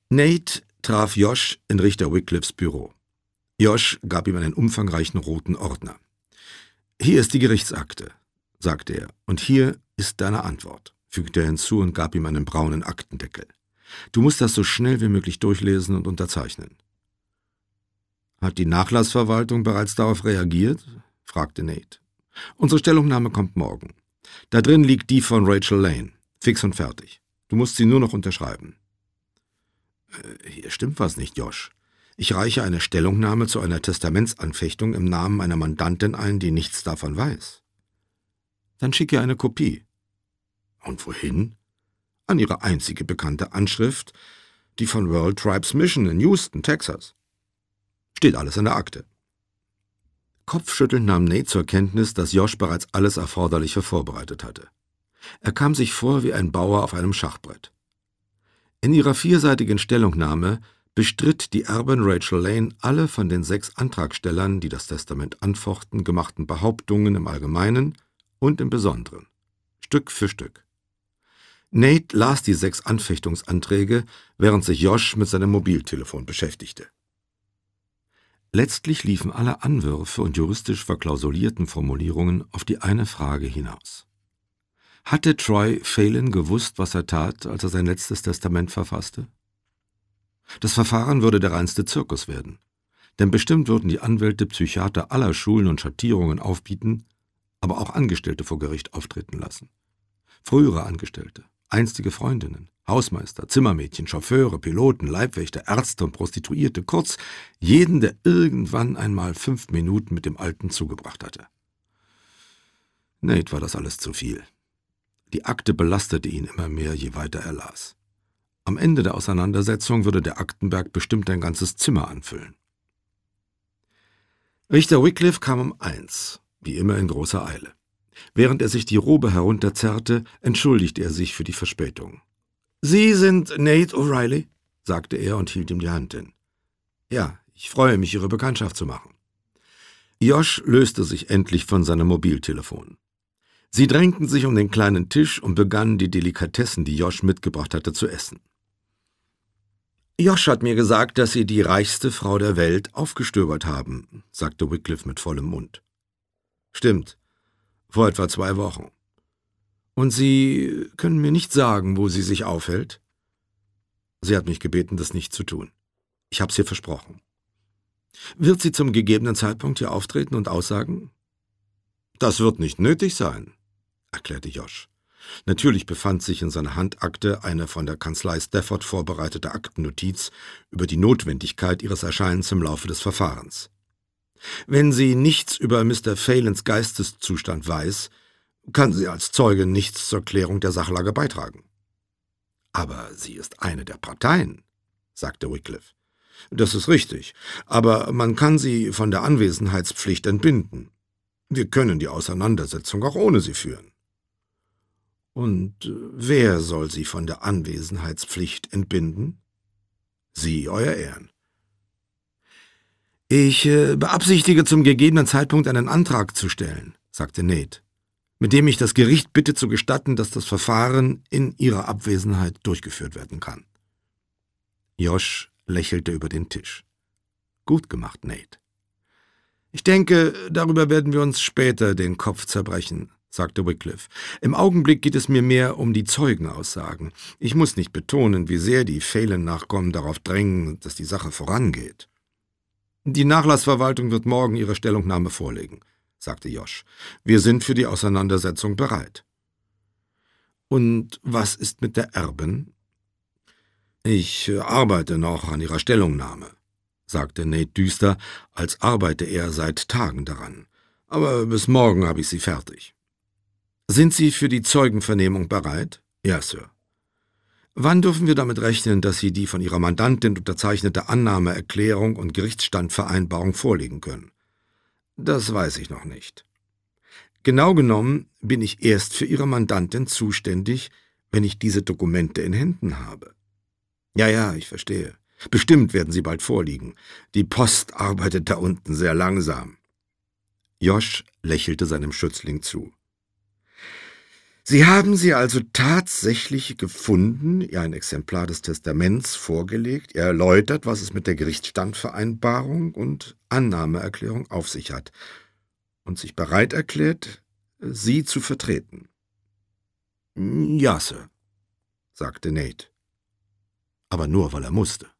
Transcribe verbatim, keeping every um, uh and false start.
Nate traf Josh in Richter Wycliffes Büro. Josh gab ihm einen umfangreichen roten Ordner. »Hier ist die Gerichtsakte«, sagte er, »und hier ist deine Antwort«, fügte er hinzu und gab ihm einen braunen Aktendeckel. »Du musst das so schnell wie möglich durchlesen und unterzeichnen.« »Hat die Nachlassverwaltung bereits darauf reagiert?« fragte Nate. »Unsere Stellungnahme kommt morgen. Da drin liegt die von Rachel Lane. Fix und fertig. Du musst sie nur noch unterschreiben.« äh, »Hier stimmt was nicht, Josh. Ich reiche eine Stellungnahme zu einer Testamentsanfechtung im Namen einer Mandantin ein, die nichts davon weiß.« »Dann schick ihr eine Kopie.« »Und wohin?« »An ihre einzige bekannte Anschrift, die von World Tribes Mission in Houston, Texas. Steht alles in der Akte.« Kopfschüttelnd nahm Nate zur Kenntnis, dass Josh bereits alles Erforderliche vorbereitet hatte. Er kam sich vor wie ein Bauer auf einem Schachbrett. In ihrer vierseitigen Stellungnahme bestritt die Erbin Rachel Lane alle von den sechs Antragstellern, die das Testament anfochten, gemachten Behauptungen im Allgemeinen und im Besonderen, Stück für Stück. Nate las die sechs Anfechtungsanträge, während sich Josh mit seinem Mobiltelefon beschäftigte. Letztlich liefen alle Anwürfe und juristisch verklausulierten Formulierungen auf die eine Frage hinaus. Hatte Troy Phelan gewusst, was er tat, als er sein letztes Testament verfasste? Das Verfahren würde der reinste Zirkus werden, denn bestimmt würden die Anwälte Psychiater aller Schulen und Schattierungen aufbieten, aber auch Angestellte vor Gericht auftreten lassen. Frühere Angestellte, einstige Freundinnen, Hausmeister, Zimmermädchen, Chauffeure, Piloten, Leibwächter, Ärzte und Prostituierte, kurz jeden, der irgendwann einmal fünf Minuten mit dem Alten zugebracht hatte. Nate war das alles zu viel. Die Akte belastete ihn immer mehr, je weiter er las. Am Ende der Auseinandersetzung würde der Aktenberg bestimmt ein ganzes Zimmer anfüllen. Richter Wycliffe kam um eins, wie immer in großer Eile. Während er sich die Robe herunterzerrte, entschuldigte er sich für die Verspätung. »Sie sind Nate O'Reilly?« sagte er und hielt ihm die Hand hin. »Ja, ich freue mich, Ihre Bekanntschaft zu machen.« Josh löste sich endlich von seinem Mobiltelefon. Sie drängten sich um den kleinen Tisch und begannen, die Delikatessen, die Josh mitgebracht hatte, zu essen. »Josh hat mir gesagt, dass Sie die reichste Frau der Welt aufgestöbert haben«, sagte Wycliffe mit vollem Mund. »Stimmt, vor etwa zwei Wochen. Und Sie können mir nicht sagen, wo sie sich aufhält?« »Sie hat mich gebeten, das nicht zu tun. Ich hab's ihr versprochen.« »Wird sie zum gegebenen Zeitpunkt hier auftreten und aussagen?« »Das wird nicht nötig sein«, erklärte Josh. Natürlich befand sich in seiner Handakte eine von der Kanzlei Stafford vorbereitete Aktennotiz über die Notwendigkeit ihres Erscheinens im Laufe des Verfahrens. Wenn sie nichts über Mister Phelans Geisteszustand weiß, kann sie als Zeugin nichts zur Klärung der Sachlage beitragen. »Aber sie ist eine der Parteien«, sagte Wycliffe. »Das ist richtig, aber man kann sie von der Anwesenheitspflicht entbinden. Wir können die Auseinandersetzung auch ohne sie führen.« »Und wer soll sie von der Anwesenheitspflicht entbinden?« »Sie, Euer Ehren.« »Ich äh, beabsichtige, zum gegebenen Zeitpunkt einen Antrag zu stellen«, sagte Nate, »mit dem ich das Gericht bitte zu gestatten, dass das Verfahren in ihrer Abwesenheit durchgeführt werden kann.« Josh lächelte über den Tisch. »Gut gemacht, Nate.« »Ich denke, darüber werden wir uns später den Kopf zerbrechen«, sagte Wycliffe. »Im Augenblick geht es mir mehr um die Zeugenaussagen. Ich muss nicht betonen, wie sehr die Phelan-Nachkommen darauf drängen, dass die Sache vorangeht.« »Die Nachlassverwaltung wird morgen ihre Stellungnahme vorlegen«, sagte Josh. »Wir sind für die Auseinandersetzung bereit.« »Und was ist mit der Erbin?« »Ich arbeite noch an ihrer Stellungnahme«, sagte Nate düster, als arbeite er seit Tagen daran. »Aber bis morgen habe ich sie fertig.« »Sind Sie für die Zeugenvernehmung bereit?« »Ja, Sir.« »Wann dürfen wir damit rechnen, dass Sie die von Ihrer Mandantin unterzeichnete Annahmeerklärung und Gerichtsstandvereinbarung vorlegen können?« »Das weiß ich noch nicht.« »Genau genommen bin ich erst für Ihre Mandantin zuständig, wenn ich diese Dokumente in Händen habe.« »Ja, ja, ich verstehe. Bestimmt werden sie bald vorliegen. Die Post arbeitet da unten sehr langsam.« Josh lächelte seinem Schützling zu. »Sie haben sie also tatsächlich gefunden, ihr ein Exemplar des Testaments vorgelegt, ihr erläutert, was es mit der Gerichtsstandvereinbarung und Annahmeerklärung auf sich hat und sich bereit erklärt, Sie zu vertreten.« »Ja, Sir«, sagte Nate, aber nur, weil er musste.